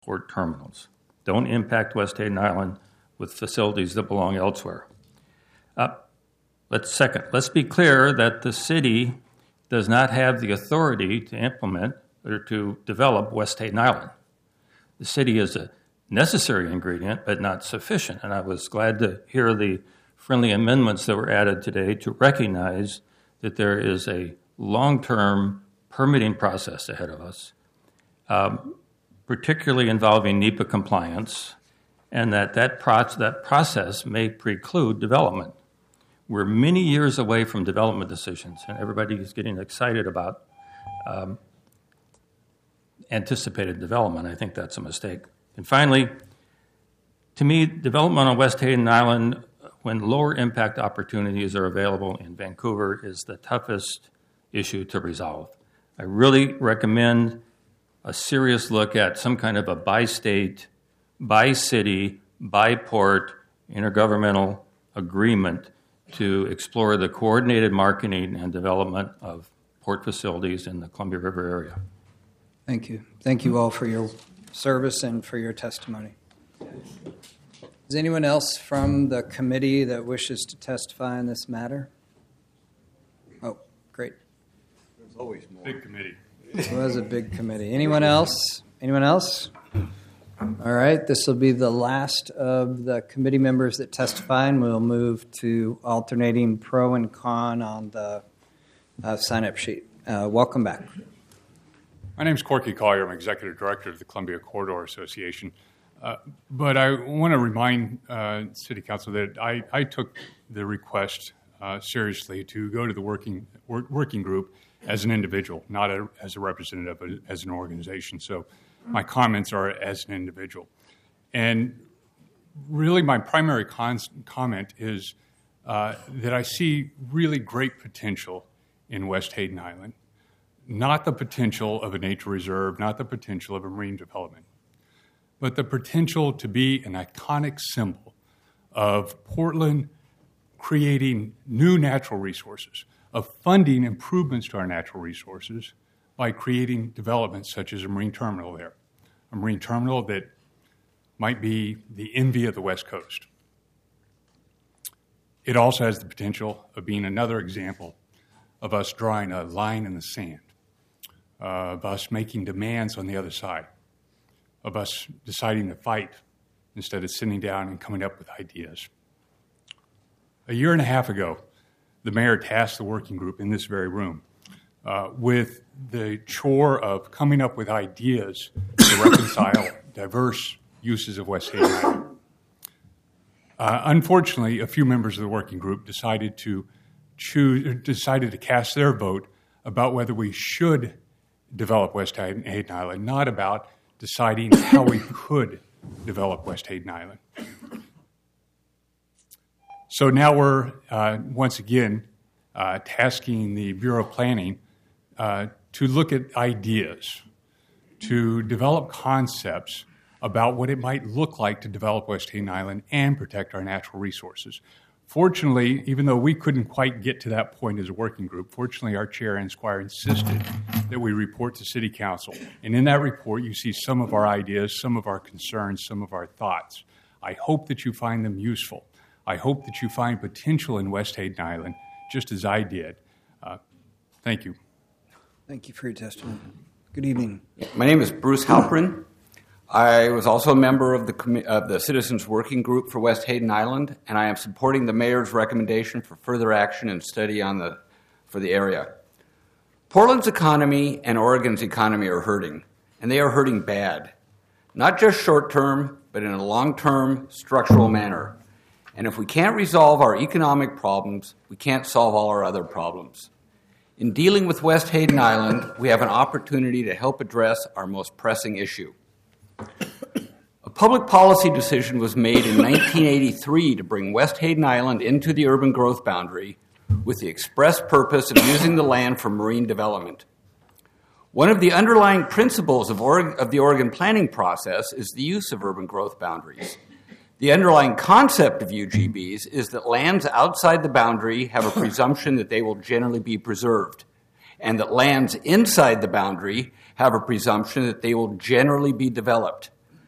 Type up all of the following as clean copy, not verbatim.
port terminals. Don't impact West Hayden Island with facilities that belong elsewhere. Let's be clear that the city does not have the authority to implement or to develop West Hayden Island. The city is a necessary ingredient, but not sufficient. And I was glad to hear the friendly amendments that were added today to recognize that there is a long-term permitting process ahead of us, particularly involving NEPA compliance, and that process may preclude development. We're many years away from development decisions, and everybody is getting excited about anticipated development. I think that's a mistake. And finally, to me, development on West Hayden Island, when lower impact opportunities are available in Vancouver, is the toughest issue to resolve. I really recommend a serious look at some kind of a bi-state, bi-city, bi-port intergovernmental agreement to explore the coordinated marketing and development of port facilities in the Columbia River area. Thank you. Thank you all for your service and for your testimony. Is anyone else from the committee that wishes to testify on this matter? Oh, great. There's always more. Big committee. It was a big committee. Anyone else? Anyone else? All right. This will be the last of the committee members that testify, and we'll move to alternating pro and con on the sign-up sheet. Welcome back. My name is Corky Collier. I'm Executive Director of the Columbia Corridor Association. But I want to remind City Council that I took the request seriously to go to the working group as an individual, not as a representative, but as an organization. So my comments are as an individual. And really my primary comment is that I see really great potential in West Hayden Island, not the potential of a nature reserve, not the potential of a marine development, but the potential to be an iconic symbol of Portland creating new natural resources, of funding improvements to our natural resources by creating developments such as a marine terminal there, a marine terminal that might be the envy of the West Coast. It also has the potential of being another example of us drawing a line in the sand, of us making demands on the other side, of us deciding to fight instead of sitting down and coming up with ideas. A year and a half ago, the mayor tasked the working group in this very room with the chore of coming up with ideas to reconcile diverse uses of West Hayden Island. Unfortunately, a few members of the working group decided to cast their vote about whether we should develop West Hayden Island, not about deciding how we could develop West Hayden Island. So now we're once again tasking the Bureau of Planning to look at ideas, to develop concepts about what it might look like to develop West Hayden Island and protect our natural resources. Fortunately, even though we couldn't quite get to that point as a working group, fortunately our chair, Ann Squire, insisted that we report to City Council. And in that report, you see some of our ideas, some of our concerns, some of our thoughts. I hope that you find them useful. I hope that you find potential in West Hayden Island, just as I did. Thank you. Thank you for your testimony. Good evening. My name is Bruce Halprin. I was also a member of the Citizens Working Group for West Hayden Island, and I am supporting the mayor's recommendation for further action and study for the area. Portland's economy and Oregon's economy are hurting, and they are hurting bad. Not just short-term, but in a long-term, structural manner. And if we can't resolve our economic problems, we can't solve all our other problems. In dealing with West Hayden Island, we have an opportunity to help address our most pressing issue. A public policy decision was made in 1983 to bring West Hayden Island into the urban growth boundary with the express purpose of using the land for marine development. One of the underlying principles of the Oregon planning process is the use of urban growth boundaries. The underlying concept of UGBs is that lands outside the boundary have a presumption that they will generally be preserved, and that lands inside the boundary have a presumption that they will generally be developed.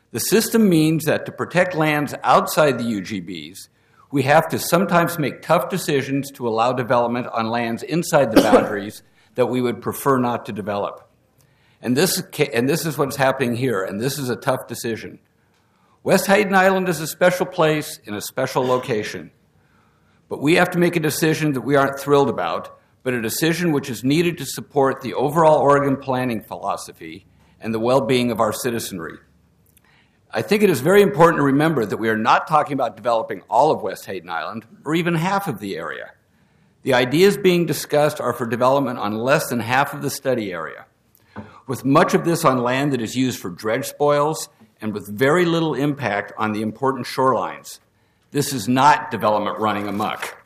The system means that to protect lands outside the UGBs, we have to sometimes make tough decisions to allow development on lands inside the boundaries that we would prefer not to develop. And this is what's happening here, and this is a tough decision. West Hayden Island is a special place in a special location. But we have to make a decision that we aren't thrilled about, but a decision which is needed to support the overall Oregon planning philosophy and the well-being of our citizenry. I think it is very important to remember that we are not talking about developing all of West Hayden Island or even half of the area. The ideas being discussed are for development on less than half of the study area, with much of this on land that is used for dredge spoils and with very little impact on the important shorelines. This is not development running amok.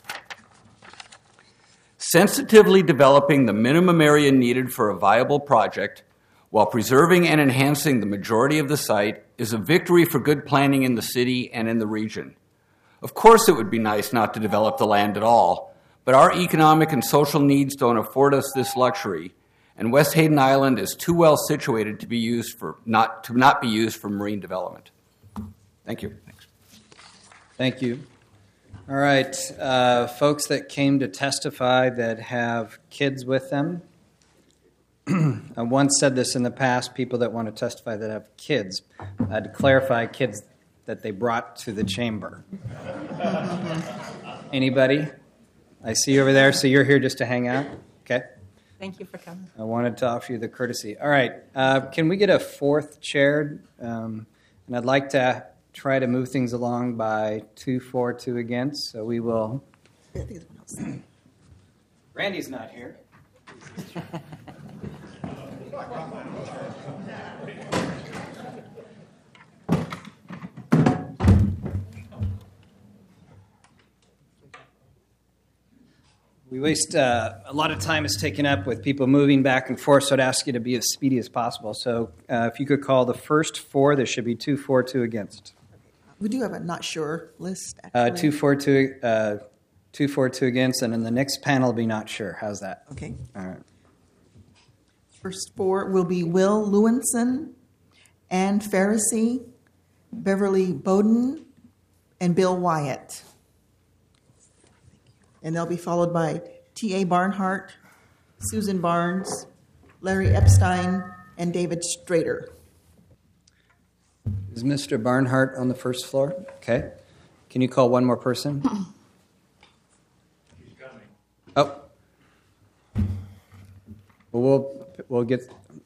Sensitively developing the minimum area needed for a viable project while preserving and enhancing the majority of the site is a victory for good planning in the city and in the region. Of course, it would be nice not to develop the land at all, but our economic and social needs don't afford us this luxury, and West Hayden Island is too well situated to not be used for marine development. Thank you. Thank you. All right, folks that came to testify that have kids with them. I once said this in the past, people that want to testify that have kids. I had to clarify kids that they brought to the chamber. Anybody? I see you over there, so you're here just to hang out? Okay. Thank you for coming. I wanted to offer you the courtesy. All right, can we get a fourth chair? And I'd like to try to move things along by 2 for, 2 against. So we will. Randy's not here. We waste a lot of time is taken up with people moving back and forth, so I'd ask you to be as speedy as possible. So if you could call the first 4, there should be 2 for, 2 against. We do have a not sure list, actually. 2 for, 2 against, and then the next panel will be not sure. How's that? Okay. All right. First 4 will be Will Lewinson, Ann Pharisee, Beverly Bowden, and Bill Wyatt. And they'll be followed by T.A. Barnhart, Susan Barnes, Larry Epstein, and David Strader. Is Mr. Barnhart on the first floor? Okay. Can you call one more person? He's coming. Oh. Well, we'll get.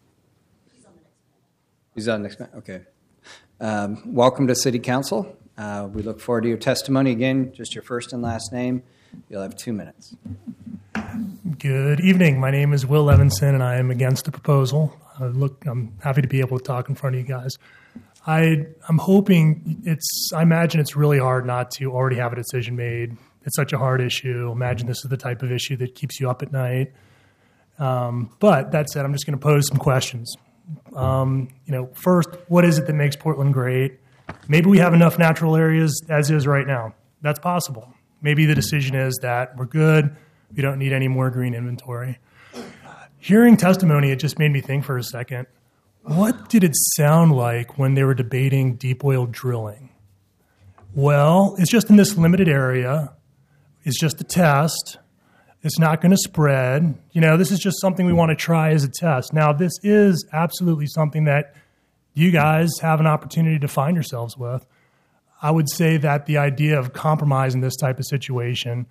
He's on the next. Okay. Welcome to City Council. We look forward to your testimony. Again, just your first and last name. You'll have 2 minutes. Good evening. My name is Will Levinson, and I am against the proposal. I'm happy to be able to talk in front of you guys. I'm hoping I imagine it's really hard not to already have a decision made. It's such a hard issue. Imagine this is the type of issue that keeps you up at night. But that said, I'm just going to pose some questions. First, what is it that makes Portland great? Maybe we have enough natural areas as is right now. That's possible. Maybe the decision is that we're good. We don't need any more green inventory. Hearing testimony, it just made me think for a second. What did it sound like when they were debating deep oil drilling? Well, it's just in this limited area. It's just a test. It's not going to spread. This is just something we want to try as a test. Now, this is absolutely something that you guys have an opportunity to find yourselves with. I would say that the idea of compromise in this type of situation,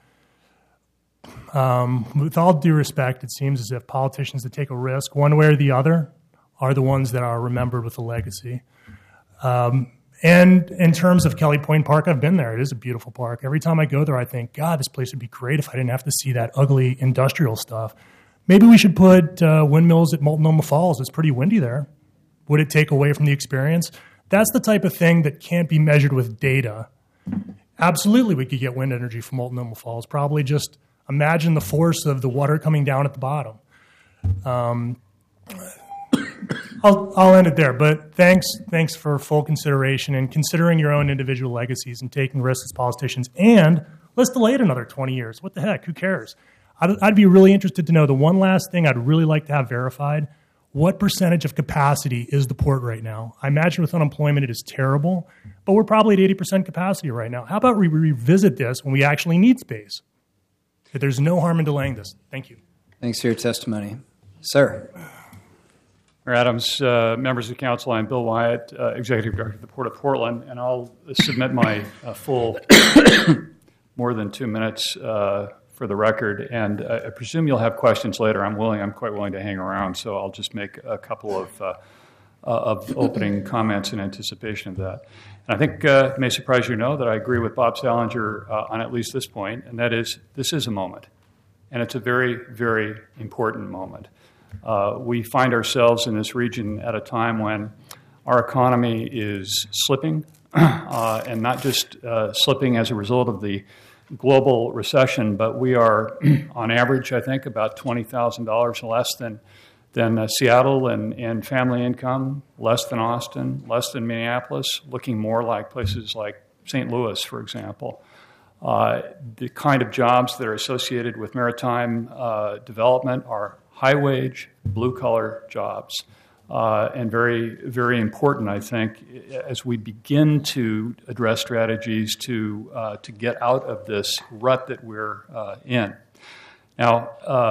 with all due respect, it seems as if politicians that take a risk one way or the other are the ones that are remembered with a legacy. And in terms of Kelly Point Park, I've been there. It is a beautiful park. Every time I go there, I think, God, this place would be great if I didn't have to see that ugly industrial stuff. Maybe we should put windmills at Multnomah Falls. It's pretty windy there. Would it take away from the experience? That's the type of thing that can't be measured with data. Absolutely, we could get wind energy from Multnomah Falls. Probably just imagine the force of the water coming down at the bottom. I'll end it there, but thanks for full consideration and considering your own individual legacies and taking risks as politicians. And let's delay it another 20 years. What the heck? Who cares? I'd be really interested to know the one last thing I'd really like to have verified. what percentage of capacity is the port right now? I imagine with unemployment it is terrible, but we're probably at 80% capacity right now. How about we revisit this when we actually need space? That there's no harm in delaying this. Thank you. Thanks for your testimony. Sir. Mayor Adams, members of the council, I'm Bill Wyatt, Executive Director of the Port of Portland, and I'll submit my full more than 2 minutes for the record, and I presume you'll have questions later. I'm quite willing to hang around, so I'll just make a couple of opening comments in anticipation of that. And I think it may surprise you to know that I agree with Bob Salinger on at least this point, and that is this is a moment, and it's a very, very important moment. We find ourselves in this region at a time when our economy is slipping, and not just slipping as a result of the global recession, but we are, on average, I think, about $20,000 less than Seattle and family income, less than Austin, less than Minneapolis, looking more like places like St. Louis, for example. The kind of jobs that are associated with maritime development are high-wage, blue-collar jobs, and very, very important, I think, as we begin to address strategies to get out of this rut that we're in. Now,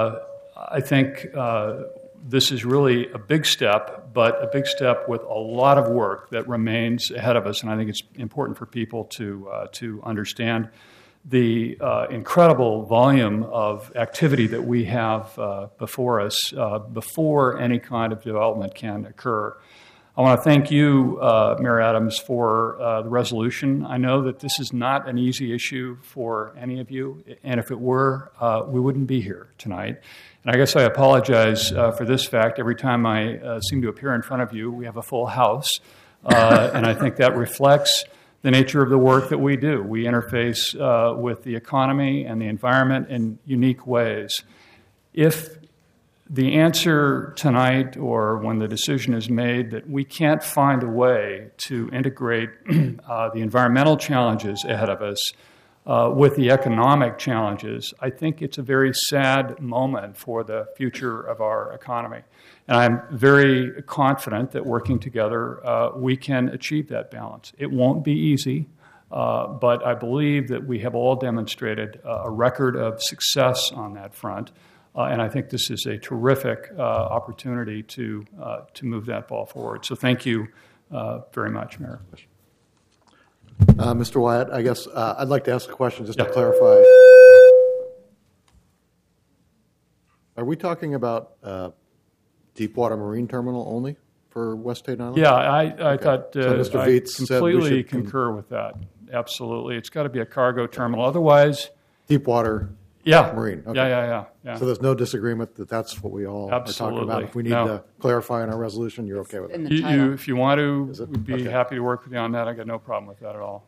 I think this is really a big step, but a big step with a lot of work that remains ahead of us, and I think it's important for people to understand the incredible volume of activity that we have before us before any kind of development can occur. I want to thank you, Mayor Adams, for the resolution. I know that this is not an easy issue for any of you, and if it were, we wouldn't be here tonight. And I guess I apologize for this fact. Every time I seem to appear in front of you, we have a full house, and I think that reflects the nature of the work that we do. We interface with the economy and the environment in unique ways. If the answer tonight or when the decision is made that we can't find a way to integrate the environmental challenges ahead of us with the economic challenges, I think it's a very sad moment for the future of our economy. And I'm very confident that working together, we can achieve that balance. It won't be easy, but I believe that we have all demonstrated a record of success on that front. And I think this is a terrific opportunity to move that ball forward. So thank you very much, Mayor. Mr. Wyatt, I guess I'd like to ask a question just to clarify. Are we talking about Deepwater Marine Terminal only for West Hayden Island? Yeah, I thought So Mr. I Veets said we completely should concur with that. Absolutely. It's got to be a cargo terminal. Otherwise, Deepwater yeah. Marine. Okay. Yeah. So there's no disagreement that that's what we all are talking about. If we need to clarify in our resolution, you're okay with it? If you want to, Is it? we'd be Okay. happy to work with you on that. I got no problem with that at all.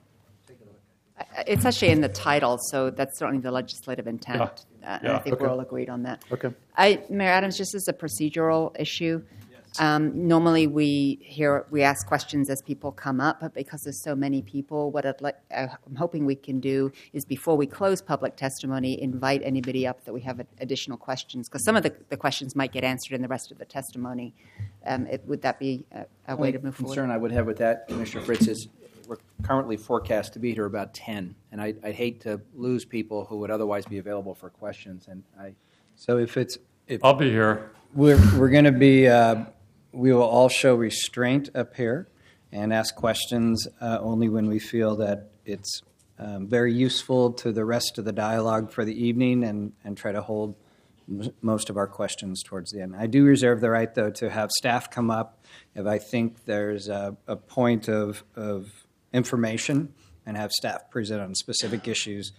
It's actually in the title, so that's certainly the legislative intent. And I think Okay. we're all agreed on that. Okay. Mayor Adams, just as a procedural issue, normally we ask questions as people come up, but because there's so many people, what I'm hoping we can do is before we close public testimony, invite anybody up that we have additional questions, because some of the questions might get answered in the rest of the testimony. Would that be a way to move forward? Concern I would have with that, Commissioner Fritz, is we're currently forecast to be here about 10, and I'd hate to lose people who would otherwise be available for questions. And So if I'll be here. we're going to be, we will all show restraint up here and ask questions only when we feel that it's very useful to the rest of the dialogue for the evening, and try to hold most of our questions towards the end. I do reserve the right, though, to have staff come up if I think there's a point of information, and have staff present on specific issues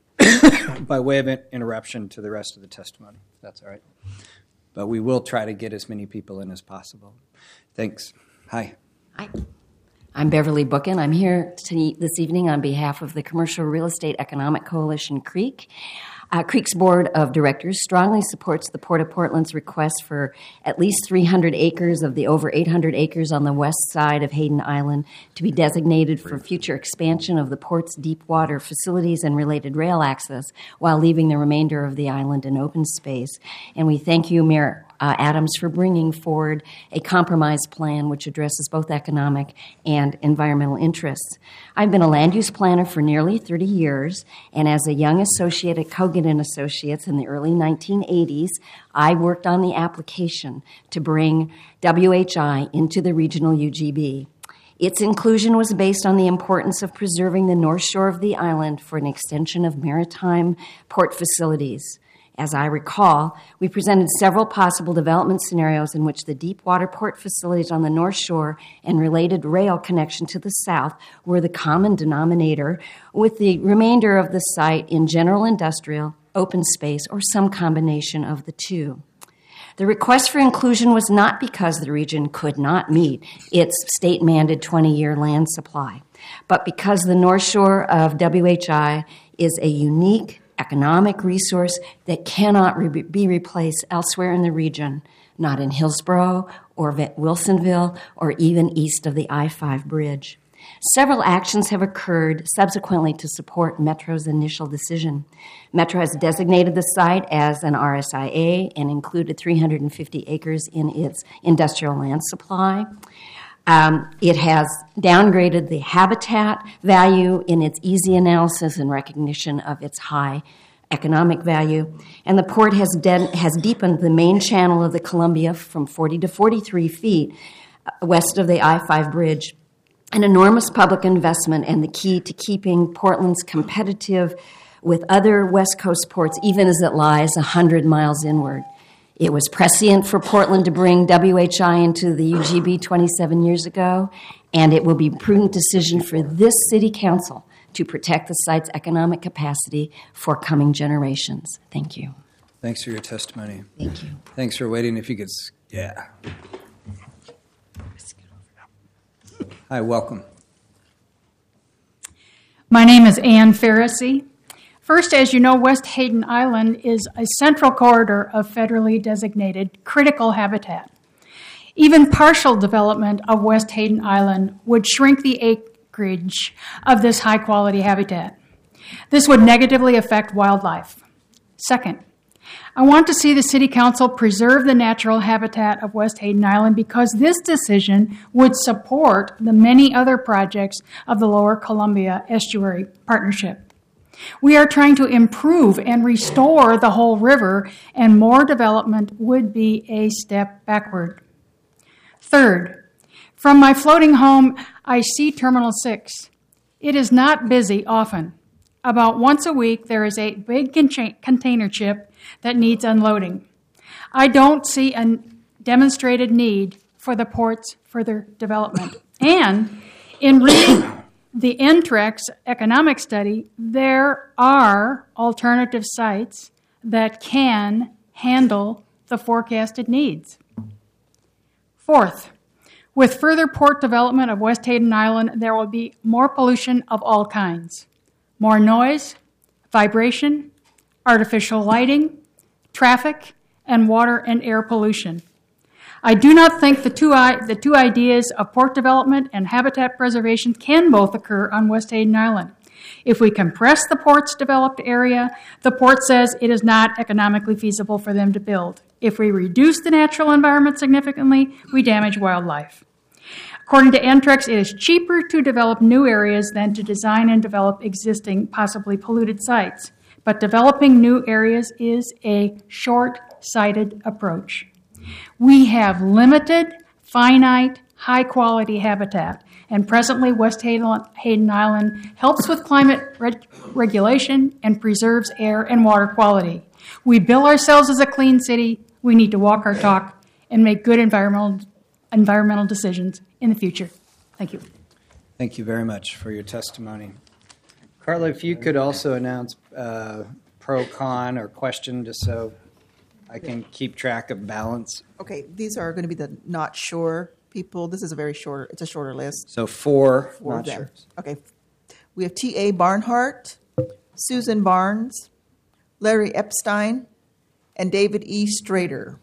by way of interruption to the rest of the testimony. That's all right. But we will try to get as many people in as possible. Thanks. Hi. Hi. I'm Beverly Bookin. I'm here this evening on behalf of the Commercial Real Estate Economic Coalition, CREEK. CREEK's Board of Directors strongly supports the Port of Portland's request for at least 300 acres of the over 800 acres on the west side of Hayden Island to be designated for future expansion of the port's deep water facilities and related rail access, while leaving the remainder of the island in open space. And we thank you, Mayor Adams for bringing forward a compromise plan which addresses both economic and environmental interests. I've been a land use planner for nearly 30 years, and as a young associate at Kogan and Associates in the early 1980s, I worked on the application to bring WHI into the regional UGB. Its inclusion was based on the importance of preserving the north shore of the island for an extension of maritime port facilities. As I recall, we presented several possible development scenarios in which the deep water port facilities on the North Shore and related rail connection to the south were the common denominator, with the remainder of the site in general industrial, open space, or some combination of the two. The request for inclusion was not because the region could not meet its state-mandated 20-year land supply, but because the North Shore of WHI is a unique economic resource that cannot be replaced elsewhere in the region, not in Hillsborough or Wilsonville or even east of the I-5 bridge. Several actions have occurred subsequently to support Metro's initial decision. Metro has designated the site as an RSIA and included 350 acres in its industrial land supply. It has downgraded the habitat value in its easy analysis in recognition of its high economic value. And the port has deepened the main channel of the Columbia from 40 to 43 feet west of the I-5 bridge. An enormous public investment and the key to keeping Portland's competitive with other West Coast ports, even as it lies 100 miles inward. It was prescient for Portland to bring WHI into the UGB 27 years ago, and it will be a prudent decision for this city council to protect the site's economic capacity for coming generations. Thank you. Thanks for your testimony. Thank you. Thanks for waiting. If you could, yeah. Hi, welcome. My name is Ann Pharisee. First, as you know, West Hayden Island is a central corridor of federally designated critical habitat. Even partial development of West Hayden Island would shrink the acreage of this high-quality habitat. This would negatively affect wildlife. Second, I want to see the City Council preserve the natural habitat of West Hayden Island because this decision would support the many other projects of the Lower Columbia Estuary Partnership. We are trying to improve and restore the whole river, and more development would be a step backward. Third, from my floating home, I see Terminal 6. It is not busy often. About once a week, there is a big container ship that needs unloading. I don't see a demonstrated need for the port's further development. And in reading the NTREX economic study, there are alternative sites that can handle the forecasted needs. Fourth, with further port development of West Hayden Island, there will be more pollution of all kinds. More noise, vibration, artificial lighting, traffic, and water and air pollution. I do not think the two ideas of port development and habitat preservation can both occur on West Hayden Island. If we compress the port's developed area, the port says it is not economically feasible for them to build. If we reduce the natural environment significantly, we damage wildlife. According to NTREX, it is cheaper to develop new areas than to design and develop existing, possibly polluted sites. But developing new areas is a short-sighted approach. We have limited, finite, high-quality habitat, and presently West Hayden Island helps with climate regulation and preserves air and water quality. We bill ourselves as a clean city. We need to walk our talk and make good environmental decisions in the future. Thank you. Thank you very much for your testimony. Carla, if you could also announce pro, con, or question, just so I can keep track of balance. Okay, these are going to be the not sure people. This is it's a shorter list. So four not them. sure. Okay. We have T.A. Barnhart, Susan Barnes, Larry Epstein, and David E. Strader.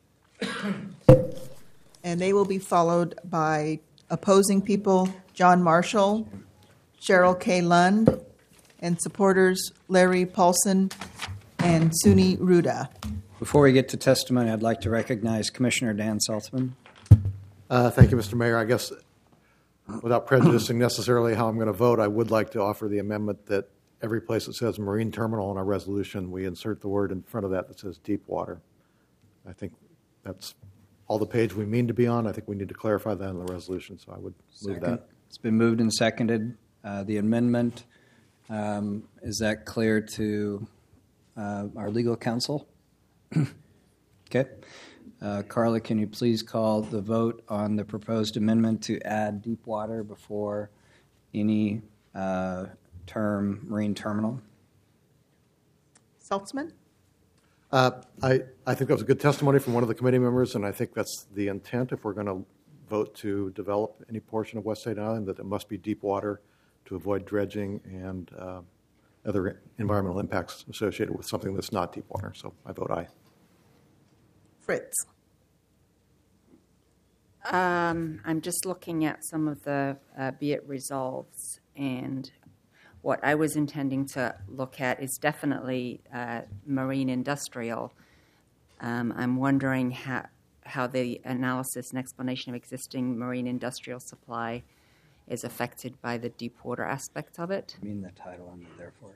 And they will be followed by opposing people, John Marshall, Cheryl K. Lund, and supporters Larry Paulson and Suni Ruda. Before we get to testimony, I'd like to recognize Commissioner Dan Saltzman. Thank you, Mr. Mayor. I guess without prejudicing necessarily how I'm going to vote, I would like to offer the amendment that every place that says marine terminal in our resolution, we insert the word in front of that says deep water. I think that's all the page we mean to be on. I think we need to clarify that in the resolution, so I would move that. It's been moved and seconded. The amendment, is that clear to our legal counsel? Okay. Carla, can you please call the vote on the proposed amendment to add deep water before any term marine terminal? Saltzman? I think that was a good testimony from one of the committee members, and I think that's the intent if we're going to vote to develop any portion of West Hayden Island, that it must be deep water to avoid dredging and other environmental impacts associated with something that's not deep water. So I vote aye. Fritz? I'm just looking at some of the be it resolves, and what I was intending to look at is definitely marine industrial. I'm wondering how the analysis and explanation of existing marine industrial supply is affected by the deep water aspect of it. I mean the title on the therefore.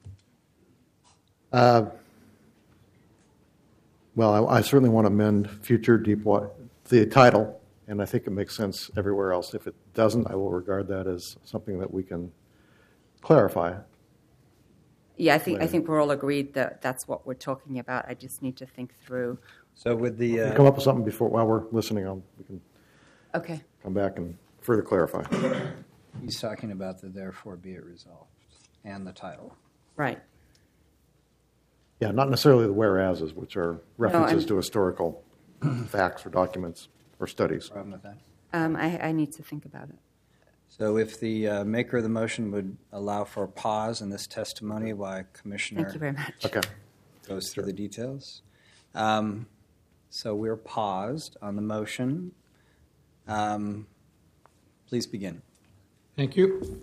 Well, I certainly want to amend future deep water, the title, and I think it makes sense everywhere else. If it doesn't, I will regard that as something that we can clarify. Yeah, I think we're all agreed that that's what we're talking about. I just need to think through. So with the come up with something before while we're listening, we can come back and further clarify. He's talking about the therefore be it resolved and the title. Right. Yeah, not necessarily the whereases, which are references to historical facts or documents or studies. Problem with that? I need to think about it. So if the maker of the motion would allow for a pause in this testimony while Commissioner Thank you very much. goes through the details. So we're paused on the motion. Please begin. Thank you.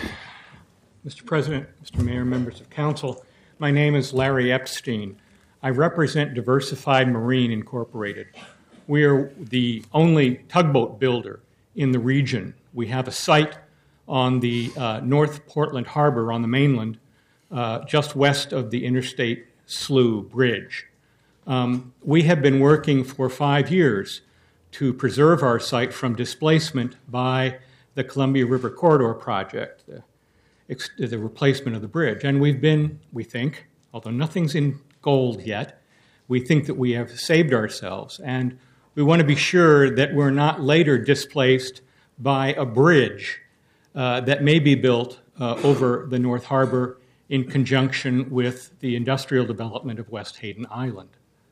Mr. President, Mr. Mayor, members of council, my name is Larry Epstein. I represent Diversified Marine Incorporated. We are the only tugboat builder in the region. We have a site on the North Portland Harbor on the mainland, just west of the Interstate Slough Bridge. We have been working for 5 years to preserve our site from displacement by the Columbia River Corridor project, the replacement of the bridge. And we've been, we think, although nothing's in gold yet, we think that we have saved ourselves. And we want to be sure that we're not later displaced by a bridge that may be built over the North Harbor in conjunction with the industrial development of West Hayden Island.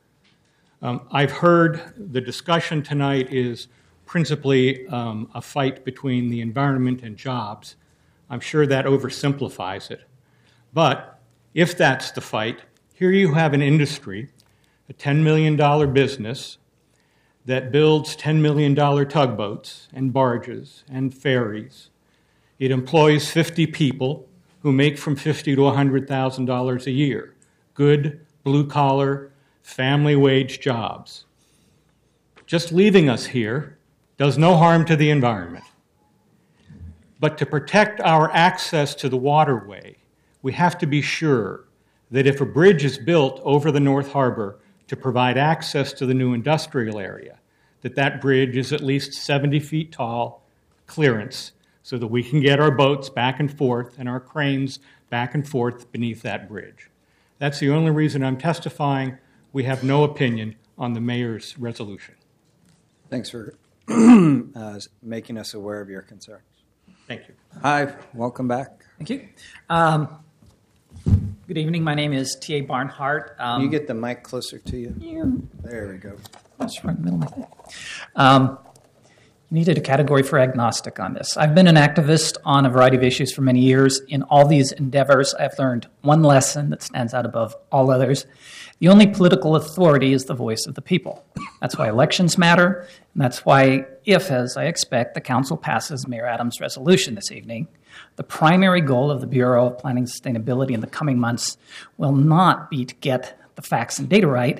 I've heard the discussion tonight is principally a fight between the environment and jobs. I'm sure that oversimplifies it. But if that's the fight, here you have an industry, a $10 million business that builds $10 million tugboats and barges and ferries. It employs 50 people who make from $50,000 to $100,000 a year. Good, blue-collar, family wage jobs. Just leaving us here does no harm to the environment. But to protect our access to the waterway, we have to be sure that if a bridge is built over the North Harbor to provide access to the new industrial area, that bridge is at least 70 feet tall, clearance, so that we can get our boats back and forth and our cranes back and forth beneath that bridge. That's the only reason I'm testifying. We have no opinion on the mayor's resolution. Thanks for making us aware of your concerns. Thank you. Hi, welcome back. Thank you. Good evening. My name is T.A. Barnhart. Can you get the mic closer to you? Yeah. There we go. That's right in the middle of it. Needed a category for agnostic on this. I've been an activist on a variety of issues for many years. In all these endeavors, I've learned one lesson that stands out above all others. The only political authority is the voice of the people. That's why elections matter, and that's why, if, as I expect, the council passes Mayor Adams' resolution this evening, the primary goal of the Bureau of Planning and Sustainability in the coming months will not be to get the facts and data right.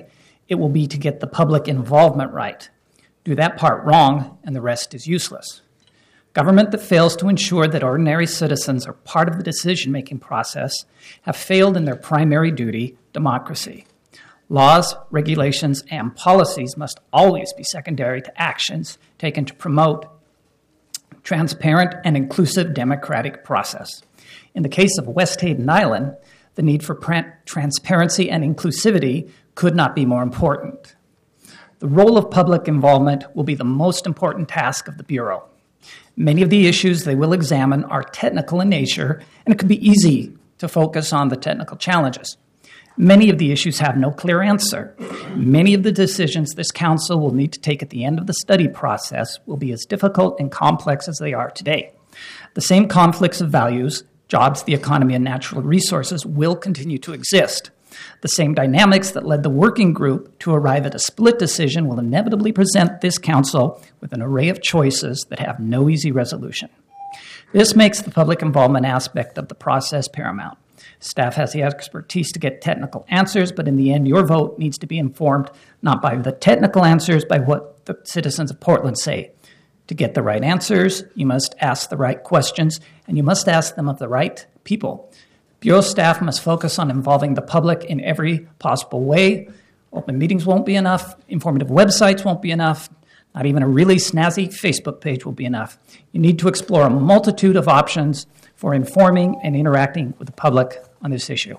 It will be to get the public involvement right. Do that part wrong, and the rest is useless. Government that fails to ensure that ordinary citizens are part of the decision-making process have failed in their primary duty, democracy. Laws, regulations, and policies must always be secondary to actions taken to promote transparent and inclusive democratic process. In the case of West Hayden Island, the need for transparency and inclusivity could not be more important. The role of public involvement will be the most important task of the Bureau. Many of the issues they will examine are technical in nature, and it could be easy to focus on the technical challenges. Many of the issues have no clear answer. Many of the decisions this council will need to take at the end of the study process will be as difficult and complex as they are today. The same conflicts of values, jobs, the economy, and natural resources will continue to exist. The same dynamics that led the working group to arrive at a split decision will inevitably present this council with an array of choices that have no easy resolution. This makes the public involvement aspect of the process paramount. Staff has the expertise to get technical answers, but in the end, your vote needs to be informed not by the technical answers, by what the citizens of Portland say. To get the right answers, you must ask the right questions, and you must ask them of the right people. Bureau staff must focus on involving the public in every possible way. Open meetings won't be enough. Informative websites won't be enough. Not even a really snazzy Facebook page will be enough. You need to explore a multitude of options for informing and interacting with the public on this issue.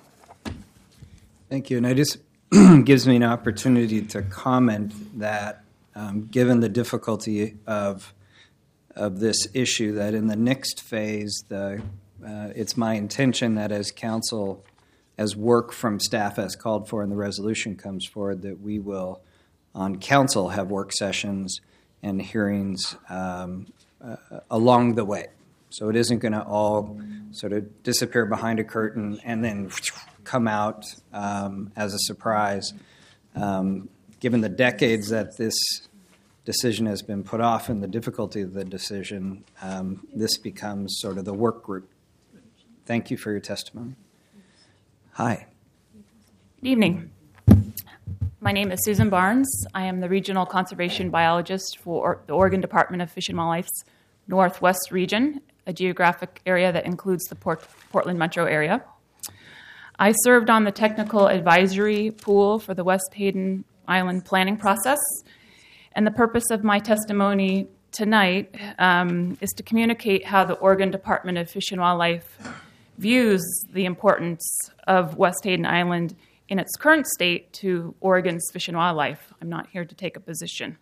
Thank you. And it just gives me an opportunity to comment that given the difficulty of this issue, that in the next phase, it's my intention that as council, as work from staff as called for and the resolution comes forward, that we will, on council, have work sessions and hearings along the way. So it isn't going to all sort of disappear behind a curtain and then come out as a surprise. Given the decades that this decision has been put off and the difficulty of the decision, this becomes sort of the work group. Thank you for your testimony. Hi. Good evening. My name is Susan Barnes. I am the Regional Conservation Biologist for the Oregon Department of Fish and Wildlife's Northwest Region, a geographic area that includes the Portland metro area. I served on the technical advisory pool for the West Hayden Island planning process, and the purpose of my testimony tonight is to communicate how the Oregon Department of Fish and Wildlife views the importance of West Hayden Island in its current state to Oregon's fish and wildlife. I'm not here to take a position.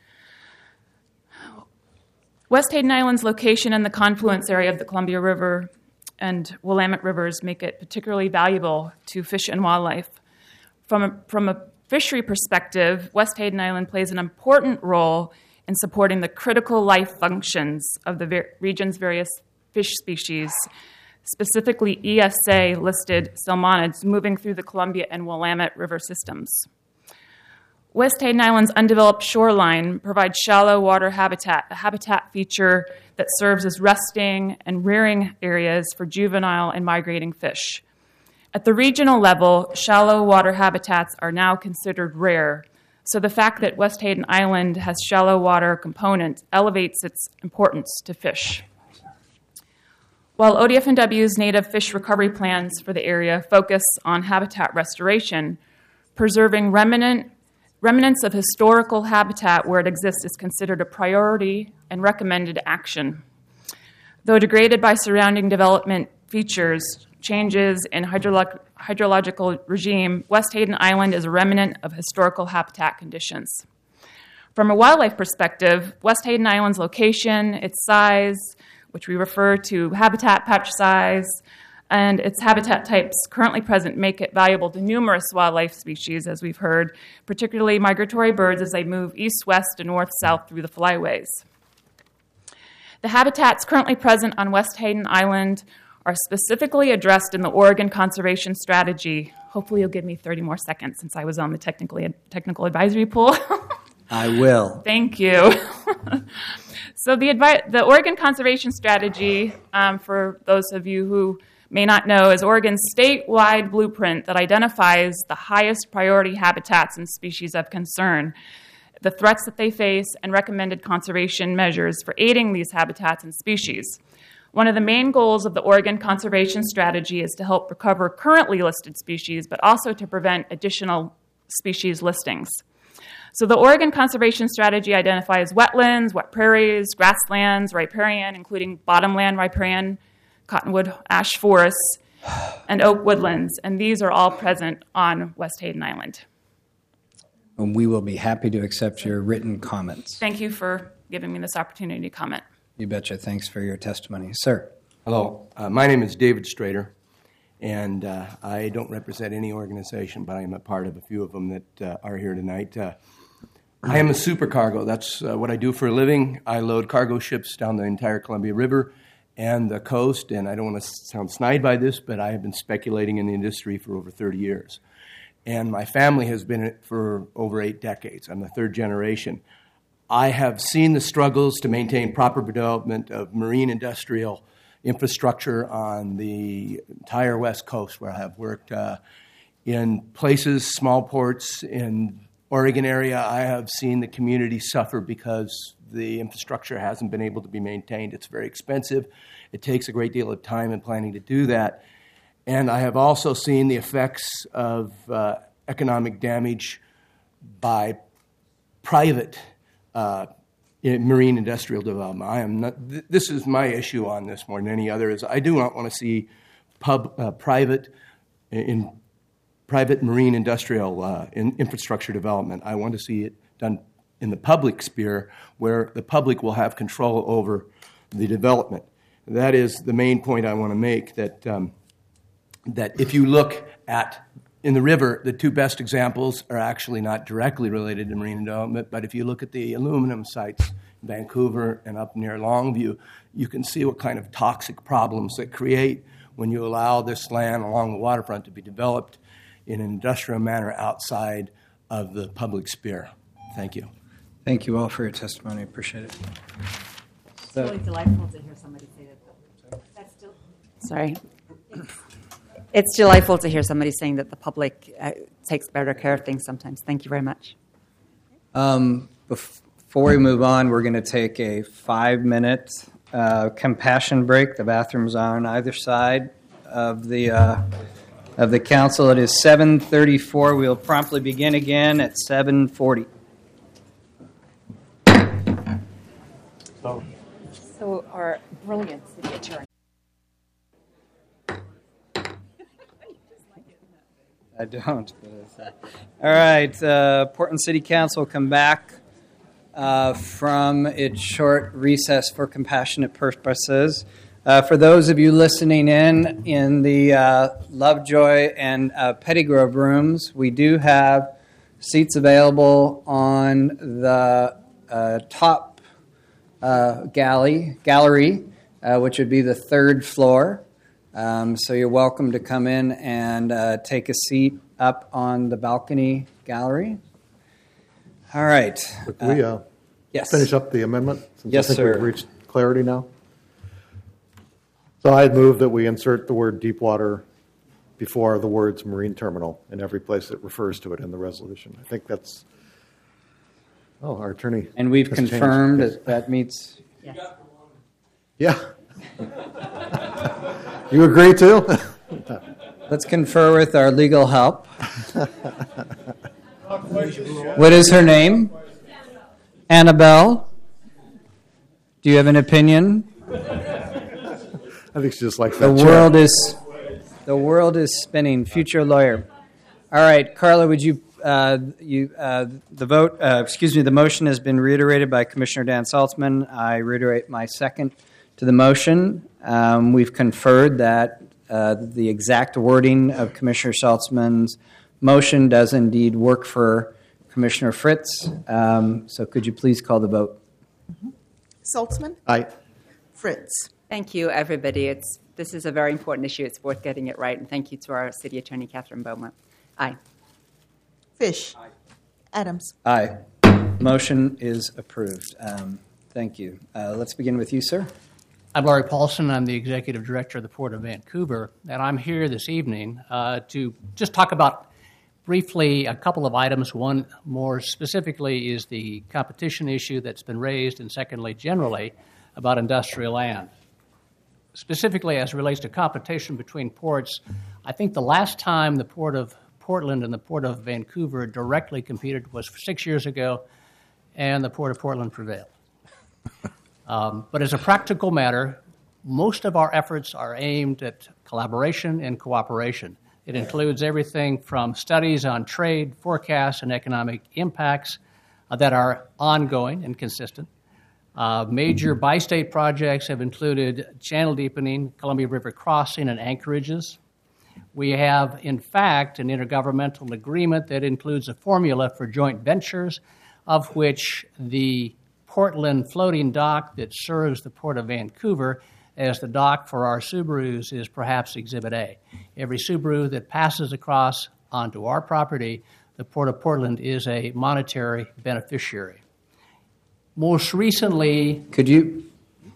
West Hayden Island's location in the confluence area of the Columbia River and Willamette Rivers make it particularly valuable to fish and wildlife. From a fishery perspective, West Hayden Island plays an important role in supporting the critical life functions of the region's various fish species, specifically ESA-listed salmonids moving through the Columbia and Willamette River systems. West Hayden Island's undeveloped shoreline provides shallow water habitat, a habitat feature that serves as resting and rearing areas for juvenile and migrating fish. At the regional level, shallow water habitats are now considered rare, so the fact that West Hayden Island has shallow water component elevates its importance to fish. While ODF&W's native fish recovery plans for the area focus on habitat restoration, preserving remnants of historical habitat where it exists is considered a priority and recommended action. Though degraded by surrounding development features, changes in hydrological regime, West Hayden Island is a remnant of historical habitat conditions. From a wildlife perspective, West Hayden Island's location, its size, which we refer to habitat patch size, and its habitat types currently present make it valuable to numerous wildlife species, as we've heard, particularly migratory birds as they move east-west and north-south through the flyways. The habitats currently present on West Hayden Island are specifically addressed in the Oregon Conservation Strategy. Hopefully you'll give me 30 more seconds since I was on the technical advisory pool. I will. Thank you. So the Oregon Conservation Strategy, for those of you who may not know is Oregon's statewide blueprint that identifies the highest priority habitats and species of concern, the threats that they face, and recommended conservation measures for aiding these habitats and species. One of the main goals of the Oregon Conservation Strategy is to help recover currently listed species, but also to prevent additional species listings. So the Oregon Conservation Strategy identifies wetlands, wet prairies, grasslands, riparian, including bottomland riparian, cottonwood ash forests, and oak woodlands, and these are all present on West Hayden Island. And we will be happy to accept your written comments. Thank you for giving me this opportunity to comment. You betcha. Thanks for your testimony. Sir. Hello. My name is David Strader, and I don't represent any organization, but I am a part of a few of them that are here tonight. I am a supercargo. That's what I do for a living. I load cargo ships down the entire Columbia River and the coast, and I don't want to sound snide by this, but I have been speculating in the industry for over 30 years. And my family has been in it for over 8 decades. I'm the third generation. I have seen the struggles to maintain proper development of marine industrial infrastructure on the entire West Coast, where I have worked in places, small ports in Oregon area. I have seen the community suffer because the infrastructure hasn't been able to be maintained. It's very expensive. It takes a great deal of time and planning to do that. And I have also seen the effects of economic damage by private marine industrial development. I am not. This is my issue on this more than any other. Is I do not want to see private marine industrial infrastructure development. I want to see it done in the public sphere, where the public will have control over the development. That is the main point I want to make. That if you look at in the river, the 2 best examples are actually not directly related to marine development, but if you look at the aluminum sites in Vancouver and up near Longview, you can see what kind of toxic problems that create when you allow this land along the waterfront to be developed in an industrial manner outside of the public sphere. Thank you. Thank you all for your testimony. I appreciate it. It's really delightful to hear somebody say that. Sorry. It's delightful to hear somebody saying that the public takes better care of things sometimes. Thank you very much. Before we move on, we're going to take a 5-minute compassion break. The bathrooms are on either side of the council. It is 7:34. We'll promptly begin again at 7:40. So our brilliant city attorney. I don't. All right. Portland City Council will come back from its short recess for compassionate purposes. For those of you listening in the Lovejoy and Pettygrove rooms, we do have seats available on the top gallery, which would be the 3rd floor. So you're welcome to come in and take a seat up on the balcony gallery. All right. Can we yes. finish up the amendment? Since Yes, I think sir. We've reached clarity now. So I'd move that we insert the word Deepwater before the words marine terminal in every place that refers to it in the resolution. I think that's... Oh, our attorney. And we've has changed. confirmed Yes. that meets... Yeah. You agree too? Let's confer with our legal help. What is her name? Annabelle. Do you have an opinion? I think she's just like The world is spinning. Future lawyer. All right, Carla, would you? The motion has been reiterated by Commissioner Dan Saltzman. I reiterate my second to the motion. We've conferred that the exact wording of Commissioner Saltzman's motion does indeed work for Commissioner Fritz. So could you please call the vote? Saltzman? Aye. Fritz? Thank you, everybody. This is a very important issue. It's worth getting it right. And thank you to our City Attorney, Catherine Beaumont. Aye. Fish? Aye. Adams? Aye. Motion is approved. Thank you. Let's begin with you, sir. I'm Larry Paulson. I'm the Executive Director of the Port of Vancouver, and I'm here this evening to just talk about briefly a couple of items. One, more specifically, is the competition issue that's been raised, and secondly, generally, about industrial land. Specifically, as it relates to competition between ports, I think the last time the Port of Portland and the Port of Vancouver directly competed was 6 years ago, and the Port of Portland prevailed. But as a practical matter, most of our efforts are aimed at collaboration and cooperation. It includes everything from studies on trade, forecasts, and economic impacts that are ongoing and consistent. Major bi-state projects have included channel deepening, Columbia River crossing, and anchorages. We have, in fact, an intergovernmental agreement that includes a formula for joint ventures, of which the Portland floating dock that serves the Port of Vancouver as the dock for our Subarus is perhaps Exhibit A. Every Subaru that passes across onto our property, the Port of Portland is a monetary beneficiary. Most recently... Could you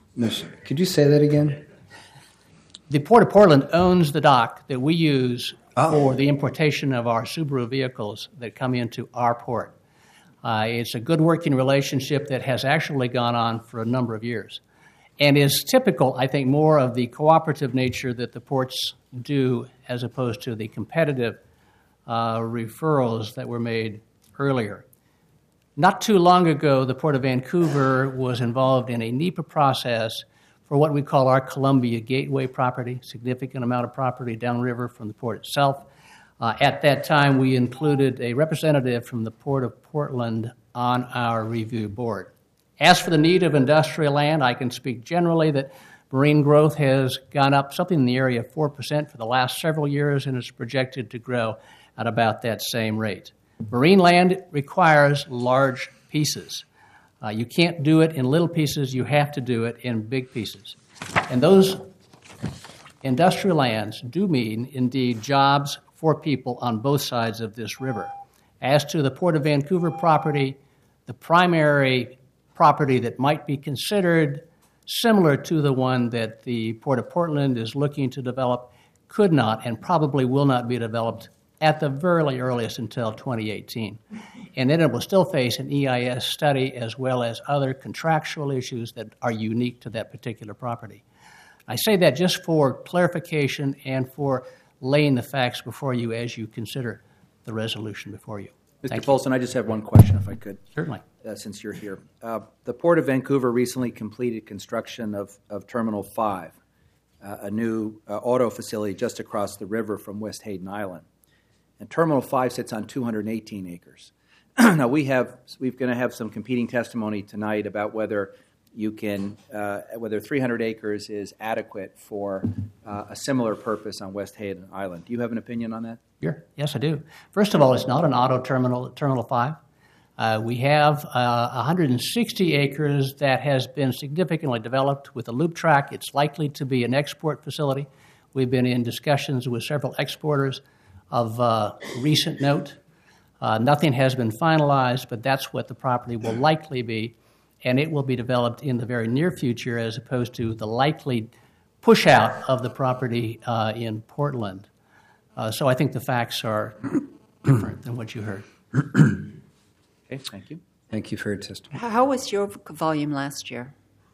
say that again? The Port of Portland owns the dock that we use for the importation of our Subaru vehicles that come into our port. It's a good working relationship that has actually gone on for a number of years and is typical, I think, more of the cooperative nature that the ports do as opposed to the competitive referrals that were made earlier. Not too long ago, the Port of Vancouver was involved in a NEPA process for what we call our Columbia Gateway property, significant amount of property downriver from the port itself. At that time, we included a representative from the Port of Portland on our review board. As for the need of industrial land, I can speak generally that marine growth has gone up something in the area of 4% for the last several years and is projected to grow at about that same rate. Marine land requires large pieces. You can't do it in little pieces. You have to do it in big pieces. And those industrial lands do mean, indeed, jobs for people on both sides of this river. As to the Port of Vancouver property, the primary property that might be considered similar to the one that the Port of Portland is looking to develop could not and probably will not be developed at the very earliest until 2018. And then it will still face an EIS study as well as other contractual issues that are unique to that particular property. I say that just for clarification and for laying the facts before you as you consider the resolution before you. Mr. Folson, I just have one question, if I could. Certainly. Since you're here. The Port of Vancouver recently completed construction of Terminal 5, a new auto facility just across the river from West Hayden Island. And Terminal 5 sits on 218 acres. Now, we're going to have some competing testimony tonight about whether whether 300 acres is adequate for a similar purpose on West Hayden Island. Do you have an opinion on that? Sure. Yes, I do. First of all, it's not an auto terminal at Terminal 5. We have 160 acres that has been significantly developed with a loop track. It's likely to be an export facility. We've been in discussions with several exporters of recent note. Nothing has been finalized, but that's what the property will likely be, and it will be developed in the very near future as opposed to the likely push out of the property in Portland. So I think the facts are different than what you heard. Okay, thank you. Thank you for your testimony. How was your volume last year?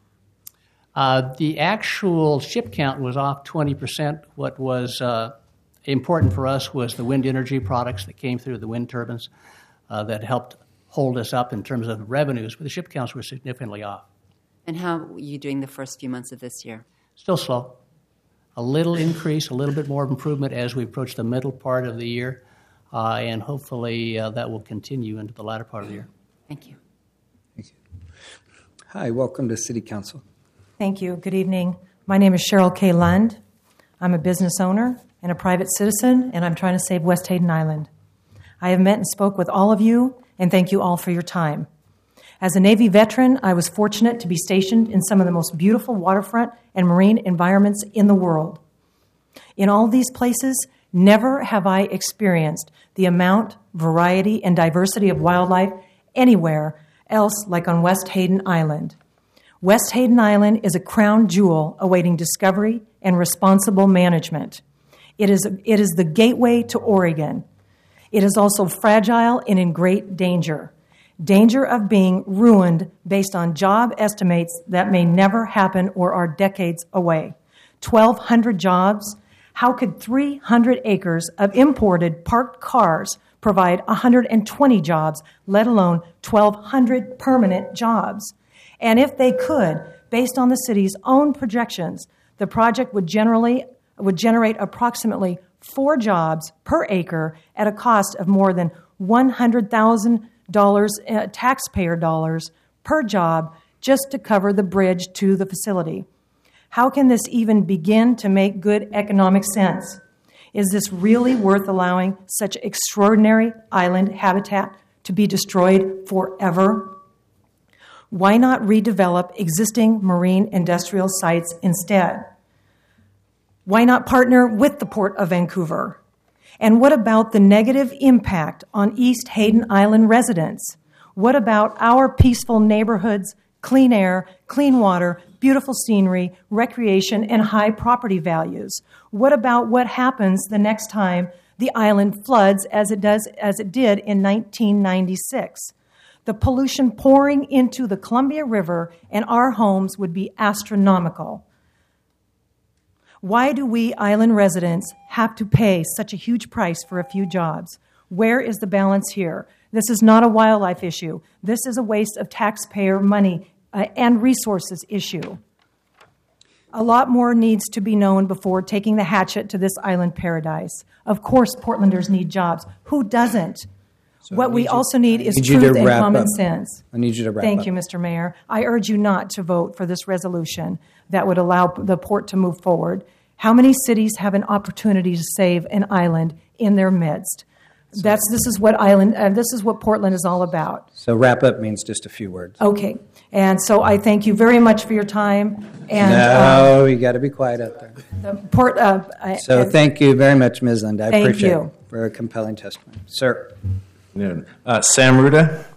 The actual ship count was off 20%. What was important for us was the wind energy products that came through the wind turbines that helped hold us up in terms of revenues, but the ship counts were significantly off. And how are you doing the first few months of this year? Still slow. A little increase, a little bit more improvement as we approach the middle part of the year, and hopefully that will continue into the latter part of the year. Thank you. Thank you. Hi, welcome to City Council. Thank you. Good evening. My name is Cheryl K. Lund. I'm a business owner and a private citizen, and I'm trying to save West Hayden Island. I have met and spoke with all of you, and thank you all for your time. As a Navy veteran, I was fortunate to be stationed in some of the most beautiful waterfront and marine environments in the world. In all these places, never have I experienced the amount, variety, and diversity of wildlife anywhere else like on West Hayden Island. West Hayden Island is a crown jewel awaiting discovery and responsible management. It is the gateway to Oregon. It is also fragile and in great danger. Danger of being ruined based on job estimates that may never happen or are decades away. 1,200 jobs. How could 300 acres of imported parked cars provide 120 jobs, let alone 1,200 permanent jobs? And if they could, based on the city's own projections, the project would generate approximately 4 jobs per acre at a cost of more than $100,000 taxpayer dollars per job just to cover the bridge to the facility. How can this even begin to make good economic sense? Is this really worth allowing such extraordinary island habitat to be destroyed forever? Why not redevelop existing marine industrial sites instead? Why not partner with the Port of Vancouver? And what about the negative impact on East Hayden Island residents? What about our peaceful neighborhoods, clean air, clean water, beautiful scenery, recreation, and high property values? What about what happens the next time the island floods as it did in 1996? The pollution pouring into the Columbia River and our homes would be astronomical. Why do we island residents have to pay such a huge price for a few jobs? Where is the balance here? This is not a wildlife issue. This is a waste of taxpayer money and resources issue. A lot more needs to be known before taking the hatchet to this island paradise. Of course, Portlanders need jobs. Who doesn't? So what we also need is you truth to and wrap common up. sense. I need you to wrap Thank up. you, Mr. Mayor. I urge you not to vote for this resolution that would allow the port to move forward. How many cities have an opportunity to save an island in their midst? This is what Portland is all about. So wrap up means just a few words. Okay, and so I thank you very much for your time. And No, you got to be quiet out there. Thank you very much, Ms. Lind. I Thank appreciate you. it. Very compelling testimony. Sir. Sam Ruda.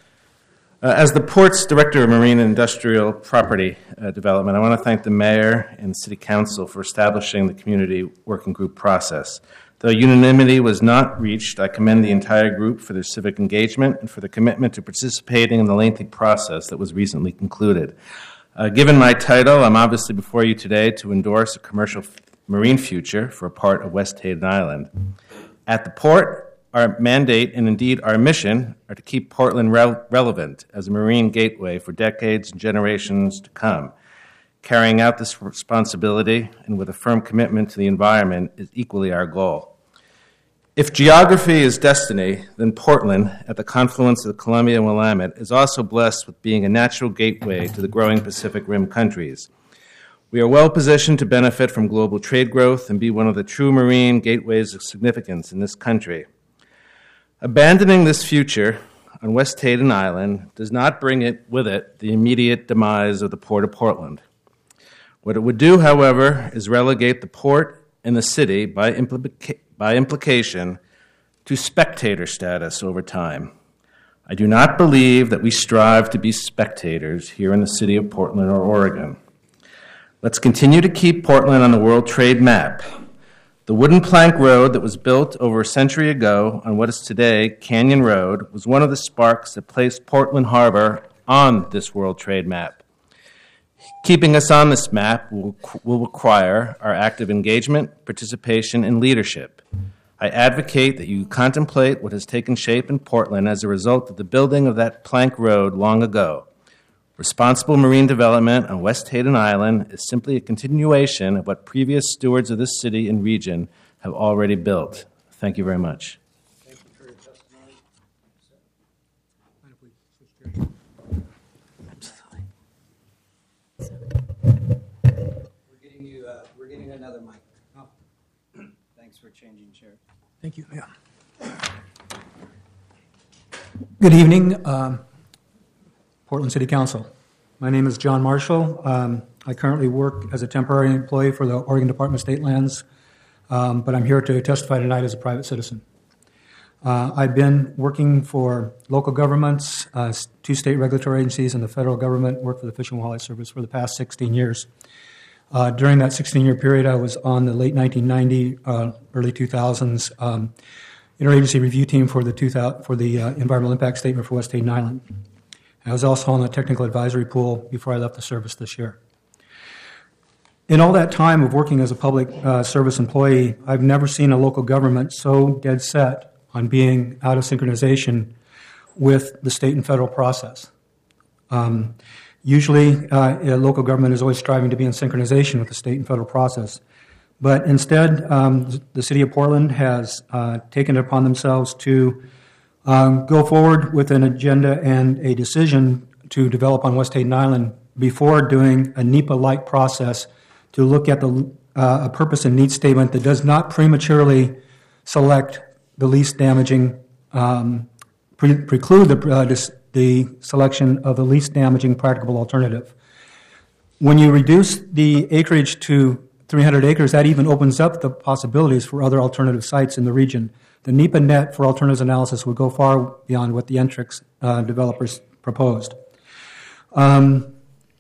As the Port's Director of Marine and Industrial Property Development, I want to thank the Mayor and City Council for establishing the Community Working Group process. Though unanimity was not reached, I commend the entire group for their civic engagement and for the commitment to participating in the lengthy process that was recently concluded. Given my title, I'm obviously before you today to endorse a commercial marine future for a part of West Hayden Island. At the Port, our mandate and indeed our mission are to keep Portland relevant as a marine gateway for decades and generations to come. Carrying out this responsibility and with a firm commitment to the environment is equally our goal. If geography is destiny, then Portland, at the confluence of the Columbia and Willamette, is also blessed with being a natural gateway to the growing Pacific Rim countries. We are well positioned to benefit from global trade growth and be one of the true marine gateways of significance in this country. Abandoning this future on West Hayden Island does not bring it with it the immediate demise of the Port of Portland. What it would do, however, is relegate the port and the city by implication to spectator status over time. I do not believe that we strive to be spectators here in the city of Portland or Oregon. Let's continue to keep Portland on the World Trade map. The wooden plank road that was built over a century ago on what is today Canyon Road was one of the sparks that placed Portland Harbor on this World Trade map. Keeping us on this map will require our active engagement, participation, and leadership. I advocate that you contemplate what has taken shape in Portland as a result of the building of that plank road long ago. Responsible marine development on West Hayden Island is simply a continuation of what previous stewards of this city and region have already built. Thank you very much. Thank you for your testimony. We're getting another mic. Oh. Thanks for changing chairs. Thank you. Yeah. Good evening, Portland City Council. My name is John Marshall. I currently work as a temporary employee for the Oregon Department of State Lands, but I'm here to testify tonight as a private citizen. I've been working for local governments, 2 state regulatory agencies, and the federal government, worked for the Fish and Wildlife Service for the past 16 years. During that 16-year period, I was on the late 1990, early 2000s interagency review team for the environmental impact statement for West Hayden Island. I was also on the technical advisory pool before I left the service this year. In all that time of working as a public service employee, I've never seen a local government so dead set on being out of synchronization with the state and federal process. Usually, a local government is always striving to be in synchronization with the state and federal process. But instead, the City of Portland has taken it upon themselves to go forward with an agenda and a decision to develop on West Hayden Island before doing a NEPA-like process to look at a purpose and need statement that does not prematurely select the least damaging, preclude the selection of the least damaging practicable alternative. When you reduce the acreage to 300 acres, that even opens up the possibilities for other alternative sites in the region. The NEPA net for alternatives analysis would go far beyond what the Entrix developers proposed. When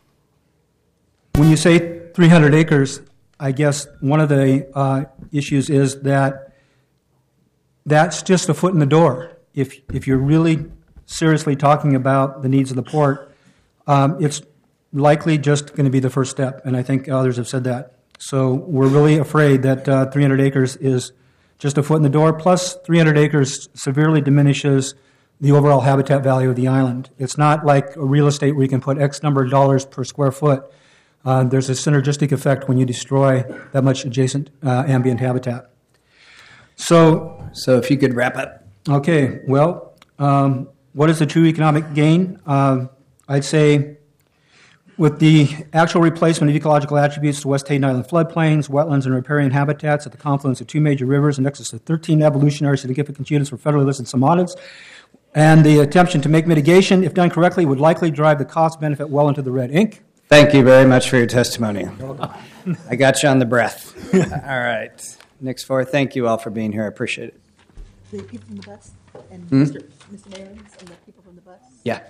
you say 300 acres, I guess one of the issues is that that's just a foot in the door. If you're really seriously talking about the needs of the port, it's likely just going to be the first step, and I think others have said that. So we're really afraid that 300 acres is just a foot in the door, plus 300 acres severely diminishes the overall habitat value of the island. It's not like a real estate where you can put X number of dollars per square foot. There's a synergistic effect when you destroy that much adjacent ambient habitat. So if you could wrap up. Okay, well, what is the true economic gain? I'd say with the actual replacement of ecological attributes to West Hayden Island floodplains, wetlands, and riparian habitats at the confluence of 2 major rivers, a nexus of 13 evolutionary significant units for federally listed sumatives, and the attempt to make mitigation, if done correctly, would likely drive the cost benefit well into the red ink. Thank you very much for your testimony. I got you on the breath. All right. Next forward, thank you all for being here. I appreciate it. The people from the bus and Mr. Mayorins and the people from the bus? Yeah.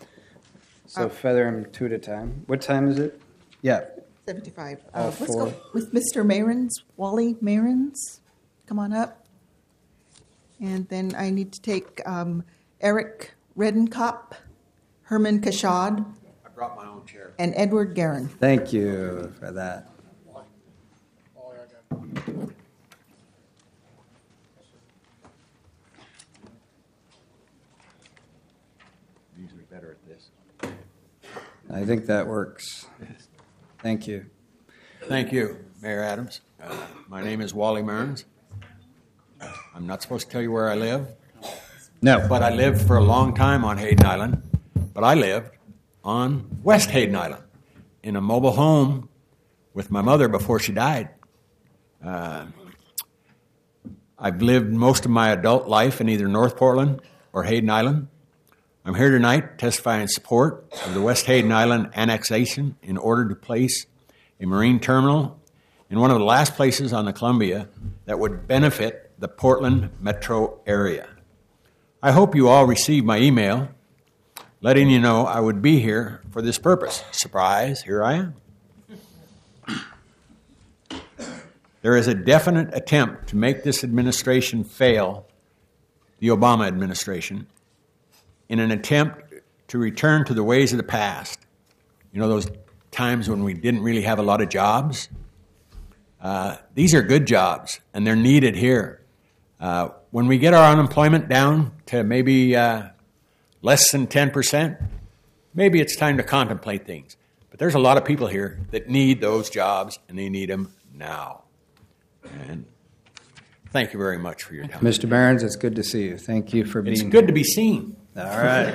So feather them 2 at a time. What time is it? Yeah. 75. All Let's 4. go with Mr. Mayorins, Wally Mayorins. Come on up. And then I need to take Eric Redenkop, Herman Kashad. I brought my own chair. And Edward Guerin. Thank you for that. Usually better at this. I think that works. Thank you. Thank you, Mayor Adams. My name is Wally Mearns. I'm not supposed to tell you where I live. No. But I lived for a long time on Hayden Island. But I lived on West Hayden Island in a mobile home with my mother before she died. I've lived most of my adult life in either North Portland or Hayden Island. I'm here tonight testifying in support of the West Hayden Island annexation in order to place a marine terminal in one of the last places on the Columbia that would benefit the Portland metro area. I hope you all received my email letting you know I would be here for this purpose. Surprise, here I am. There is a definite attempt to make this administration fail, the Obama administration, in an attempt to return to the ways of the past. You know, those times when we didn't really have a lot of jobs? These are good jobs, and they're needed here. When we get our unemployment down to maybe less than 10%, maybe it's time to contemplate things. But there's a lot of people here that need those jobs, and they need them now. And thank you very much for your time. Mr. Barons, it's good to see you. Thank you for being It's good to be seen. All right.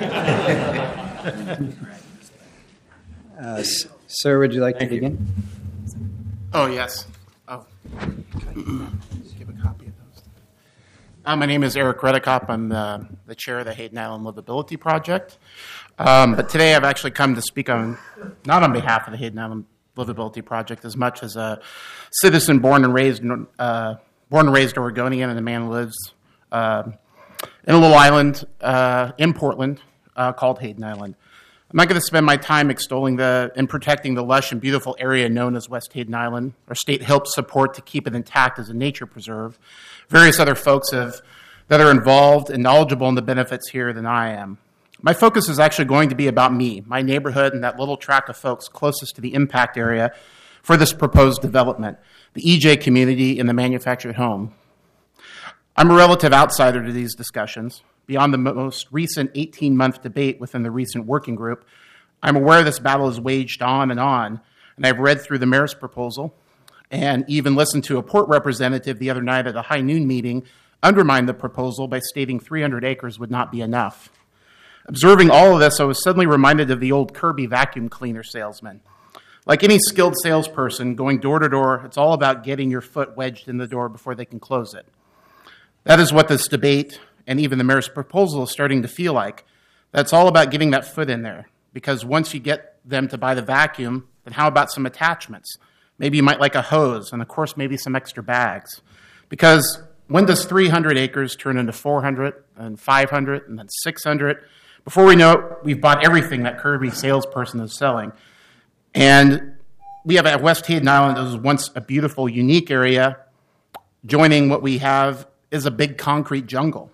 Sir, would you like to begin? Oh, yes. Oh. Give a copy of those. My name is Eric Redekop. I'm the chair of the Hayden Island Livability Project. But today I've actually come to speak not on behalf of the Hayden Island Livability Project as much as a citizen born and raised Oregonian and a man who lives in a little island in Portland called Hayden Island. I'm not going to spend my time extolling and protecting the lush and beautiful area known as West Hayden Island. Our state helps support to keep it intact as a nature preserve. Various other folks that are involved and knowledgeable in the benefits here than I am. My focus is actually going to be about me, my neighborhood, and that little tract of folks closest to the impact area for this proposed development, the EJ community and the manufactured home. I'm a relative outsider to these discussions. Beyond the most recent 18-month debate within the recent working group, I'm aware this battle is waged on, and I've read through the mayor's proposal and even listened to a port representative the other night at a high noon meeting undermine the proposal by stating 300 acres would not be enough. Observing all of this, I was suddenly reminded of the old Kirby vacuum cleaner salesman. Like any skilled salesperson going door to door, it's all about getting your foot wedged in the door before they can close it. That is what this debate and even the mayor's proposal is starting to feel like. That's all about getting that foot in there. Because once you get them to buy the vacuum, then how about some attachments? Maybe you might like a hose, and of course maybe some extra bags. Because when does 300 acres turn into 400, and 500, and then 600? Before we know it, we've bought everything that Kirby salesperson is selling. And we have at West Hayden Island, that was once a beautiful, unique area. Joining what we have is a big concrete jungle.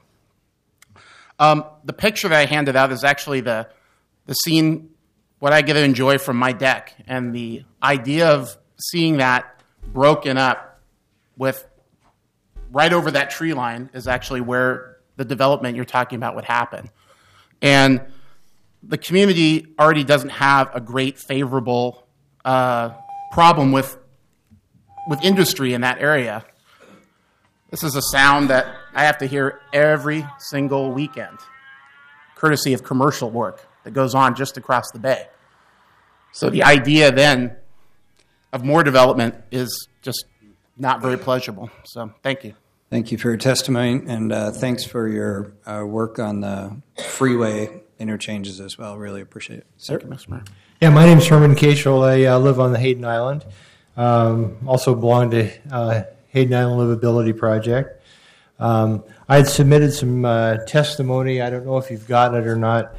The picture that I handed out is actually the scene, what I get to enjoy from my deck. And the idea of seeing that broken up with right over that tree line is actually where the development you're talking about would happen. And the community already doesn't have a great favorable problem with industry in that area. This is a sound that I have to hear every single weekend, courtesy of commercial work that goes on just across the bay. So the idea then of more development is just not very pleasurable. So thank you. Thank you for your testimony, and thanks for your work on the freeway interchanges as well. Really appreciate it. Sir? Thank you, Mr. Mayor. Yeah, my name is Herman Cashel. I live on the Hayden Island. Also belong to Hayden Island Livability Project. I had submitted some testimony. I don't know if you've gotten it or not.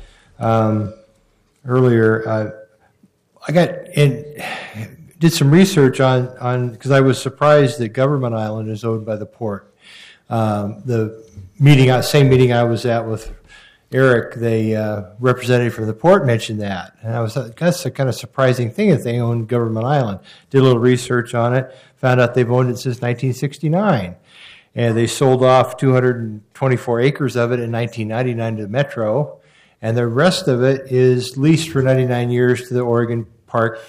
Earlier, I did some research on because I was surprised that Government Island is owned by the port. The same meeting I was at with Eric, the representative from the port mentioned that, and I was that's a kind of surprising thing that they own Government Island. Did a little research on it, found out they've owned it since 1969, and they sold off 224 acres of it in 1999 to the Metro, and the rest of it is leased for 99 years to the Oregon Parks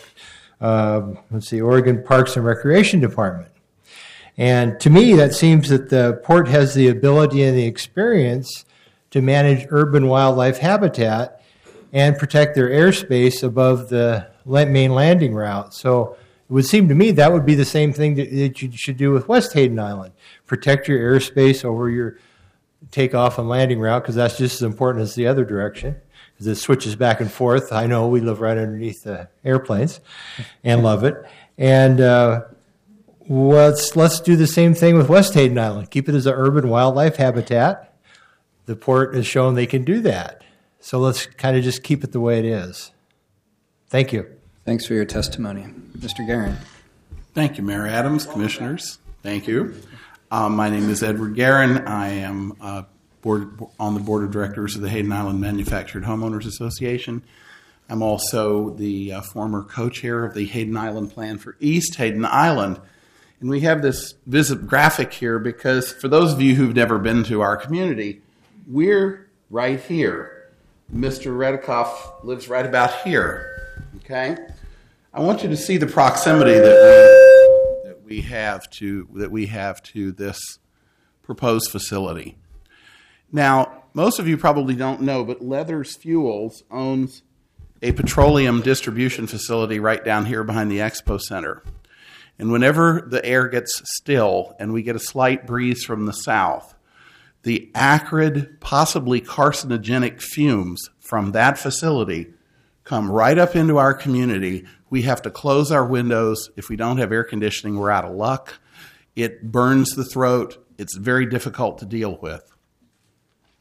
and Recreation Department. And to me, that seems that the port has the ability and the experience to manage urban wildlife habitat and protect their airspace above the main landing route. So it would seem to me that would be the same thing that you should do with West Hayden Island. Protect your airspace over your takeoff and landing route, because that's just as important as the other direction, because it switches back and forth. I know we live right underneath the airplanes and love it. And let's do the same thing with West Hayden Island. Keep it as an urban wildlife habitat. The port has shown they can do that. So let's kind of just keep it the way it is. Thank you. Thanks for your testimony. Mr. Guerin. Thank you, Mayor Adams, commissioners. Thank you. My name is Edward Guerin. I am on the board of directors of the Hayden Island Manufactured Homeowners Association. I'm also the former co-chair of the Hayden Island Plan for East Hayden Island. And we have this graphic here because for those of you who've never been to our community, we're right here. Mr. Redikoff lives right about here. Okay? I want you to see the proximity that we have to this proposed facility. Now, most of you probably don't know, but Leathers Fuels owns a petroleum distribution facility right down here behind the Expo Center. And whenever the air gets still and we get a slight breeze from the south, the acrid, possibly carcinogenic fumes from that facility come right up into our community. We have to close our windows. If we don't have air conditioning, we're out of luck. It burns the throat. It's very difficult to deal with.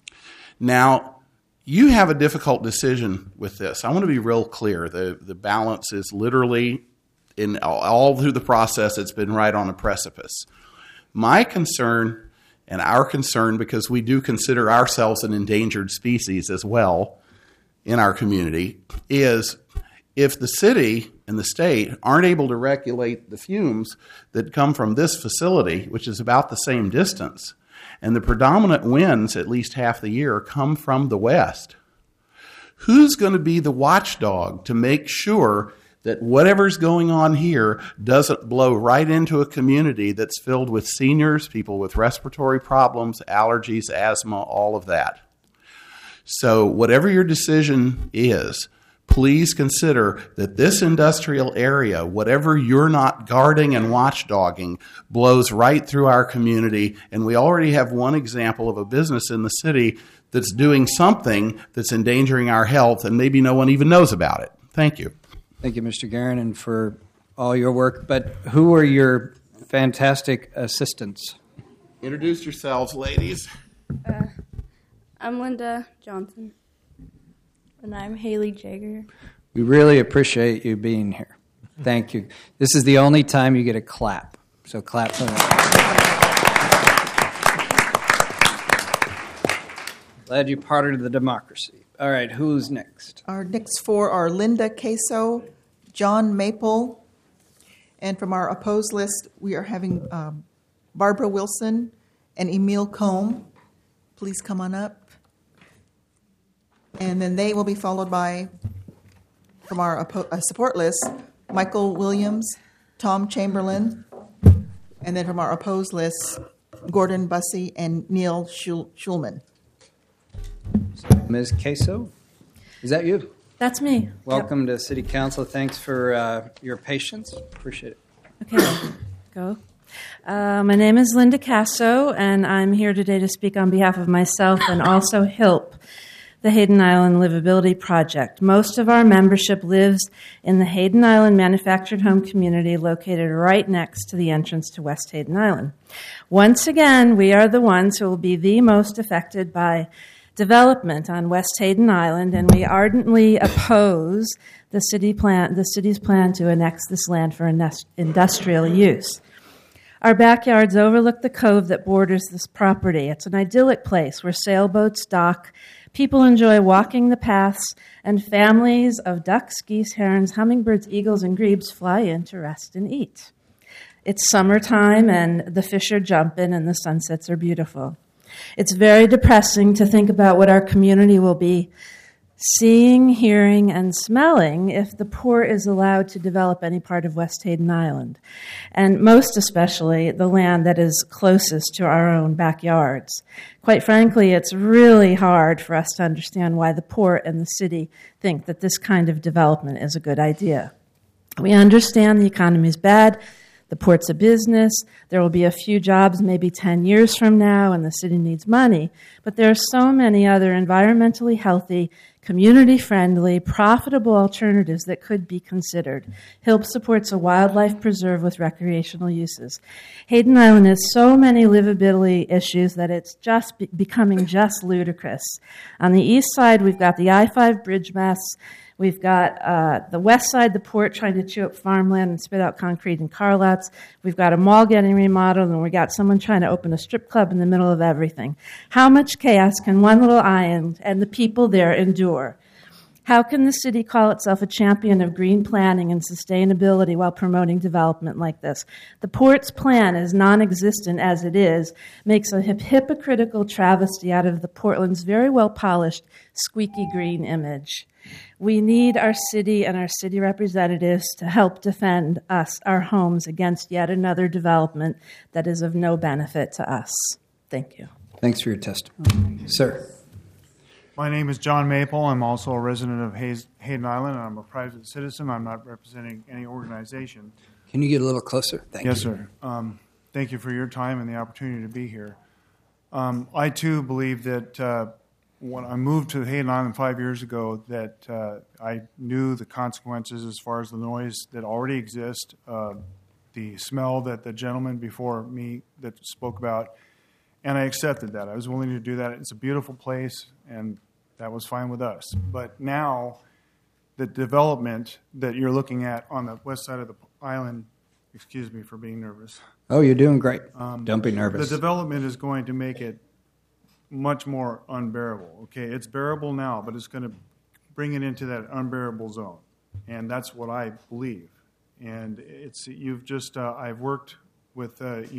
Now, you have a difficult decision with this. I want to be real clear. The balance is literally, in all through the process, it's been right on a precipice. My concern, and our concern, because we do consider ourselves an endangered species as well in our community, is if the city and the state aren't able to regulate the fumes that come from this facility, which is about the same distance, and the predominant winds, at least half the year, come from the west, who's going to be the watchdog to make sure that whatever's going on here doesn't blow right into a community that's filled with seniors, people with respiratory problems, allergies, asthma, all of that? So whatever your decision is, please consider that this industrial area, whatever you're not guarding and watchdogging, blows right through our community. And we already have one example of a business in the city that's doing something that's endangering our health, and maybe no one even knows about it. Thank you. Thank you, Mr. Guerin, and for all your work. But who are your fantastic assistants? Introduce yourselves, ladies. I'm Linda Johnson. And I'm Haley Jager. We really appreciate you being here. Thank you. This is the only time you get a clap. So clap for them. Glad you parted the democracy. All right, who's next? Our next four are Linda Queso, John Maple, and from our opposed list, we are having Barbara Wilson and Emil Combe. Please come on up. And then they will be followed by, from our support list, Michael Williams, Tom Chamberlain, and then from our opposed list, Gordon Bussey and Neil Schulman. Ms. Queso, is that you? That's me. Welcome to City Council. Thanks for your patience. Appreciate it. Okay, go. My name is Linda Casso, and I'm here today to speak on behalf of myself and also HILP, the Hayden Island Livability Project. Most of our membership lives in the Hayden Island manufactured home community located right next to the entrance to West Hayden Island. Once again, we are the ones who will be the most affected by development on West Hayden Island, and we ardently oppose the city's plan to annex this land for industrial use. Our backyards overlook the cove that borders this property. It's an idyllic place where sailboats dock, people enjoy walking the paths, and families of ducks, geese, herons, hummingbirds, eagles, and grebes fly in to rest and eat. It's summertime, and the fish are jumping, and the sunsets are beautiful. It's very depressing to think about what our community will be seeing, hearing, and smelling if the port is allowed to develop any part of West Hayden Island, and most especially the land that is closest to our own backyards. Quite frankly, it's really hard for us to understand why the port and the city think that this kind of development is a good idea. We understand the economy is bad. The port's a business. There will be a few jobs maybe 10 years from now, and the city needs money. But there are so many other environmentally healthy, community-friendly, profitable alternatives that could be considered. HILP supports a wildlife preserve with recreational uses. Hayden Island has so many livability issues that it's just becoming just ludicrous. On the east side, we've got the I-5 bridge mess. We've got the west side, the port, trying to chew up farmland and spit out concrete and car lots. We've got a mall getting remodeled, and we've got someone trying to open a strip club in the middle of everything. How much chaos can one little island and the people there endure? How can the city call itself a champion of green planning and sustainability while promoting development like this? The port's plan, as non-existent as it is, makes a hypocritical travesty out of the Portland's very well-polished, squeaky green image. We need our city and our city representatives to help defend us, our homes, against yet another development that is of no benefit to us. Thank you. Thanks for your testimony. Sir. My name is John Maple. I'm also a resident of Hayden Island, and I'm a private citizen. I'm not representing any organization. Can you get a little closer? Thank you. Yes, sir. Thank you for your time and the opportunity to be here. I, too, believe that when I moved to Hayden Island 5 years ago, that I knew the consequences as far as the noise that already exists, the smell that the gentleman before me that spoke about, And I accepted that. I was willing to do that. It's a beautiful place, and that was fine with us. But now, the development that you're looking at on the west side of the island, excuse me for being nervous. Oh, you're doing great. Don't be nervous. The development is going to make it much more unbearable. Okay, it's bearable now, but it's going to bring it into that unbearable zone, and that's what I believe. And it's you've just I've worked with